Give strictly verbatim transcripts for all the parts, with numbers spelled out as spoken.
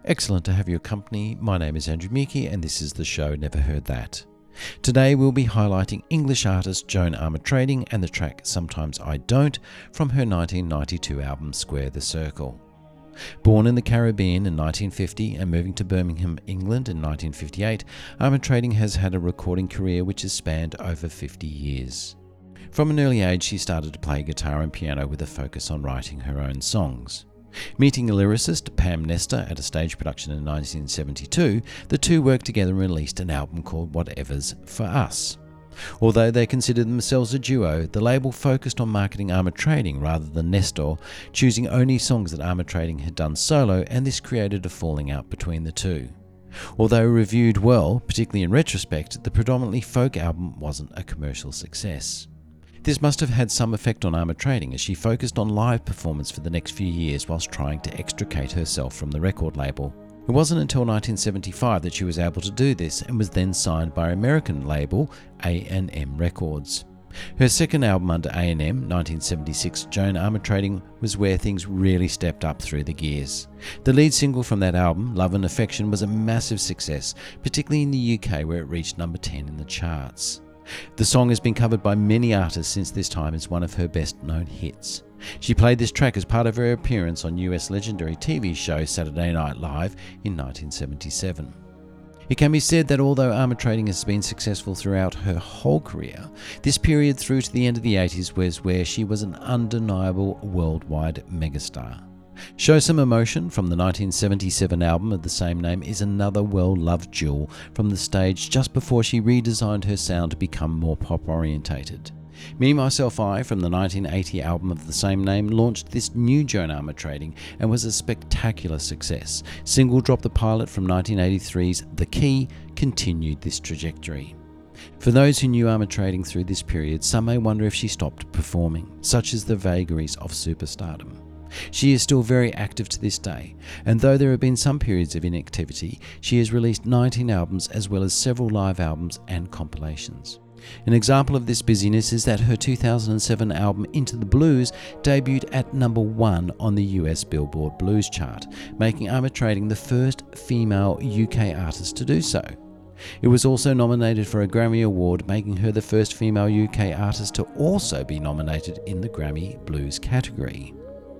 Excellent to have your company. My name is Andrew Meekie and this is the show Never Heard That. Today we'll be highlighting English artist Joan Armatrading and the track Sometimes I Don't from her nineteen ninety-two album Square the Circle. Born in the Caribbean in nineteen fifty and moving to Birmingham, England in nineteen fifty-eight, Armatrading has had a recording career which has spanned over fifty years. From an early age she started to play guitar and piano with a focus on writing her own songs. Meeting a lyricist, Pam Nestor, at a stage production in nineteen seventy-two, the two worked together and released an album called Whatever's for Us. Although they considered themselves a duo, the label focused on marketing Armatrading rather than Nestor, choosing only songs that Armatrading had done solo, and this created a falling out between the two. Although reviewed well, particularly in retrospect, the predominantly folk album wasn't a commercial success. This must have had some effect on Armatrading as she focused on live performance for the next few years whilst trying to extricate herself from the record label. It wasn't until nineteen seventy-five that she was able to do this and was then signed by American label A and M Records. Her second album under A and M, nineteen seventy-six, Joan Armatrading, was where things really stepped up through the gears. The lead single from that album, Love and Affection, was a massive success, particularly in the U K where it reached number ten in the charts. The song has been covered by many artists since this time as one of her best-known hits. She played this track as part of her appearance on U S legendary T V show Saturday Night Live in nineteen seventy-seven. It can be said that although Armatrading has been successful throughout her whole career, this period through to the end of the eighties was where she was an undeniable worldwide megastar. Show Some Emotion from the nineteen seventy-seven album of the same name is another well-loved jewel from the stage just before she redesigned her sound to become more pop-orientated. Me, Myself, I from the nineteen eighty album of the same name launched this new Joan Armatrading and was a spectacular success. Single Drop the Pilot from nineteen eighty-three's The Key continued this trajectory. For those who knew Armatrading through this period, some may wonder if she stopped performing, such as the vagaries of superstardom. She is still very active to this day, and though there have been some periods of inactivity, she has released nineteen albums as well as several live albums and compilations. An example of this busyness is that her two thousand seven album Into the Blues debuted at number one on the U S Billboard Blues chart, making Armatrading the first female U K artist to do so. It was also nominated for a Grammy Award, making her the first female U K artist to also be nominated in the Grammy Blues category.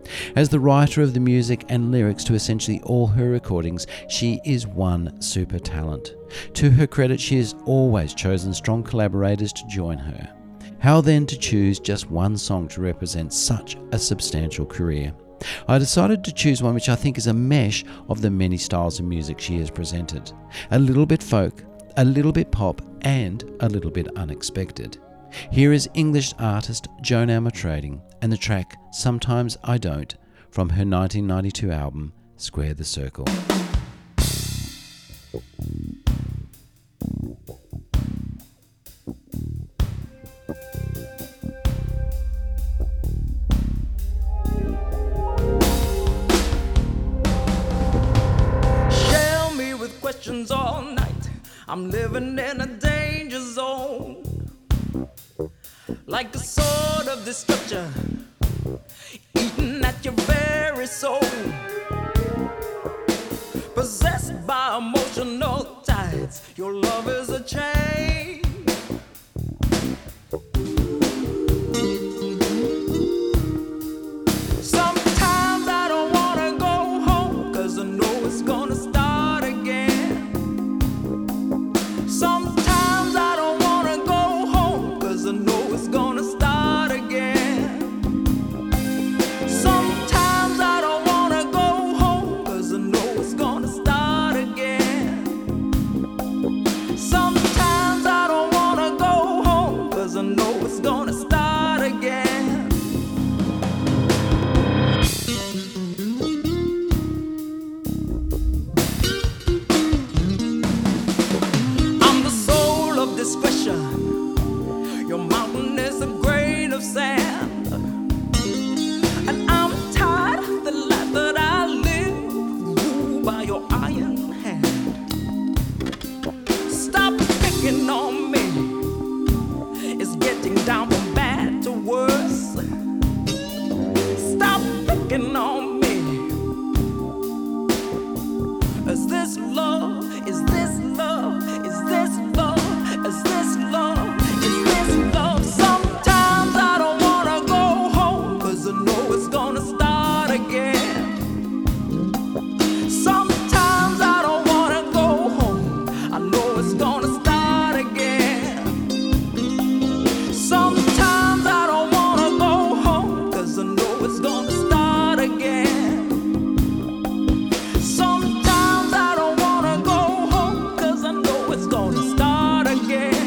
As the writer of the music and lyrics to essentially all her recordings, she is one super talent. To her credit, she has always chosen strong collaborators to join her. How then to choose just one song to represent such a substantial career? I decided to choose one which I think is a mesh of the many styles of music she has presented. A little bit folk, a little bit pop, and a little bit unexpected. Here is English artist Joan Armatrading and the track Sometimes I Don't from her nineteen ninety-two album Square the Circle. Share me with questions all night. I'm living in a danger zone. Like a sword of destruction, eating at your very soul. Possessed by emotional tides, your love is a chain. Sometimes I don't wanna go home, 'cause I know it's gonna start again. Sometimes I don't wanna go home, 'cause I know it's gonna start again. Sometimes I don't wanna go home, 'cause I know it's gonna start again. Sometimes I don't wanna go home, 'cause I know it's gonna start again. Is this love? Is this love? Is this love? Is this love? Is this love? Sometimes I don't wanna go home, 'cause I know it's gonna start again. Sometimes I don't wanna go home, I know it's gonna start again. Sometimes I don't wanna go home, 'cause I know it's gonna start again. Sometimes I don't wanna go home, 'cause I know it's gonna start again.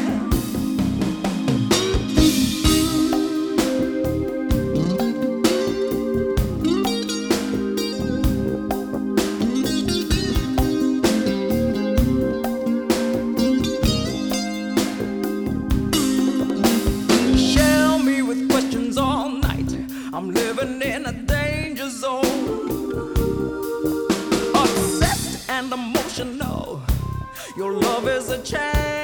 Shell me with questions all night. I'm living in a danger zone. Obsessed and emotional. Your love is a chain.